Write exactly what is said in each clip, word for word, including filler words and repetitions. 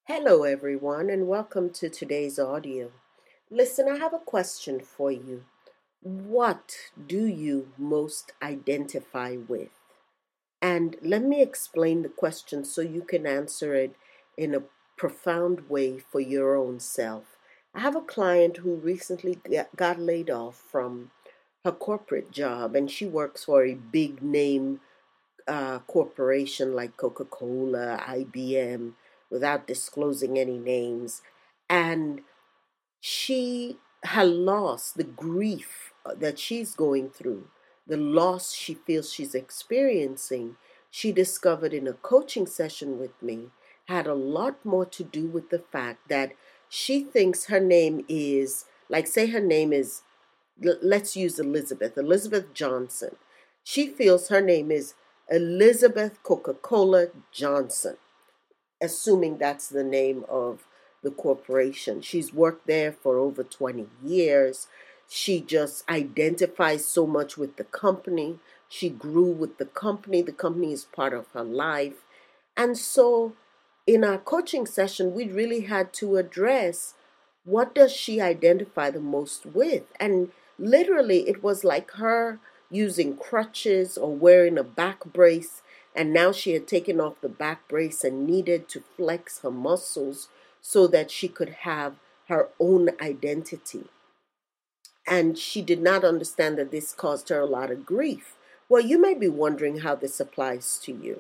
Hello, everyone, and welcome to today's audio. Listen, I have a question for you. What do you most identify with? And let me explain the question so you can answer it in a profound way for your own self. I have a client who recently got laid off from her corporate job, and she works for a big name uh, corporation like Coca Cola, I B M, without disclosing any names. And she had lost the grief uh, that she's going through, the loss she feels she's experiencing. She discovered in a coaching session with me had a lot more to do with the fact that she thinks her name is, like, say her name is, let's use Elizabeth, Elizabeth Johnson. She feels her name is Elizabeth Coca-Cola Johnson, assuming that's the name of the corporation. She's worked there for over twenty years. She just identifies so much with the company. She grew with the company. The company is part of her life. And so in our coaching session, we really had to address what does she identify the most with? And literally, it was like her using crutches or wearing a back brace. And now she had taken off the back brace and needed to flex her muscles so that she could have her own identity. And she did not understand that this caused her a lot of grief. Well, you may be wondering how this applies to you.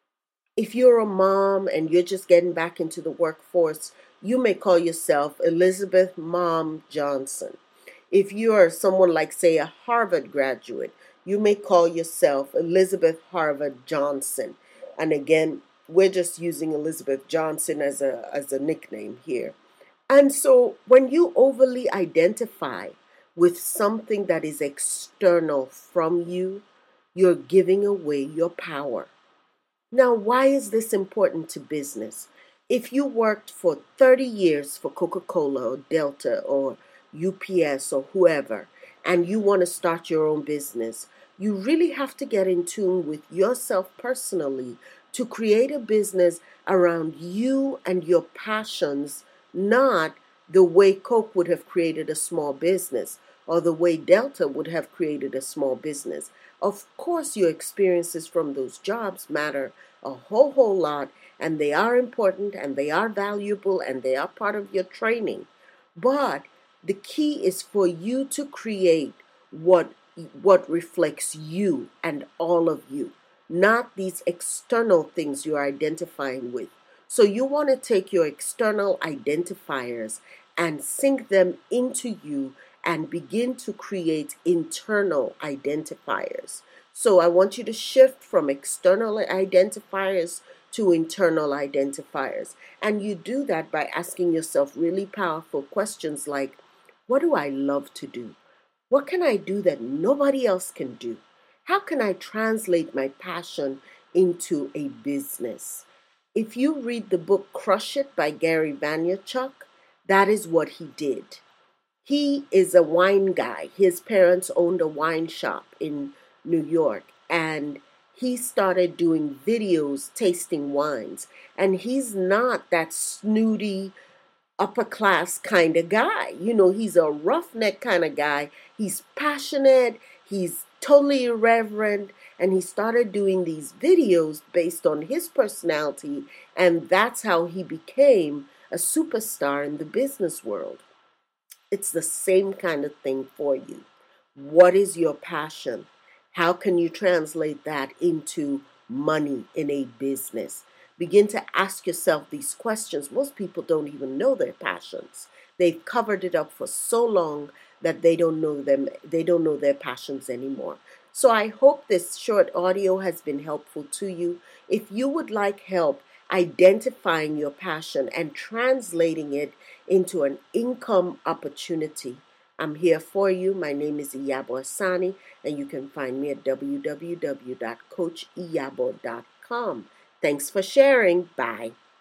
If you're a mom and you're just getting back into the workforce, you may call yourself Elizabeth Mom Johnson. If you are someone like, say, a Harvard graduate, you may call yourself Elizabeth Harvard Johnson. And again, we're just using Elizabeth Johnson as a, as a nickname here. And so when you overly identify with something that is external from you, you're giving away your power. Now, why is this important to business? If you worked for thirty years for Coca-Cola or Delta or U P S or whoever, and you want to start your own business, you really have to get in tune with yourself personally to create a business around you and your passions, not the way Coke would have created a small business or the way Delta would have created a small business. Of course, your experiences from those jobs matter a whole, whole lot, and they are important, and they are valuable, and they are part of your training. But the key is for you to create what, what reflects you and all of you, not these external things you're identifying with. So you want to take your external identifiers and sink them into you and begin to create internal identifiers. So I want you to shift from external identifiers to internal identifiers. And you do that by asking yourself really powerful questions like, what do I love to do? What can I do that nobody else can do? How can I translate my passion into a business? If you read the book Crush It by Gary Vaynerchuk, that is what he did. He is a wine guy. His parents owned a wine shop in New York, and he started doing videos tasting wines. And he's not that snooty, upper class kind of guy. You know, he's a roughneck kind of guy. He's passionate, he's totally irreverent, and he started doing these videos based on his personality, and that's how he became a superstar in the business world. It's the same kind of thing for you. What is your passion? How can you translate that into money in a business? Begin to ask yourself these questions. Most people don't even know their passions. They've covered it up for so long that they don't know them, they don't know their passions anymore. So I hope this short audio has been helpful to you. If you would like help identifying your passion and translating it into an income opportunity, I'm here for you. My name is Iyabo Asani, and you can find me at w w w dot coach iyabo dot com. Thanks for sharing. Bye.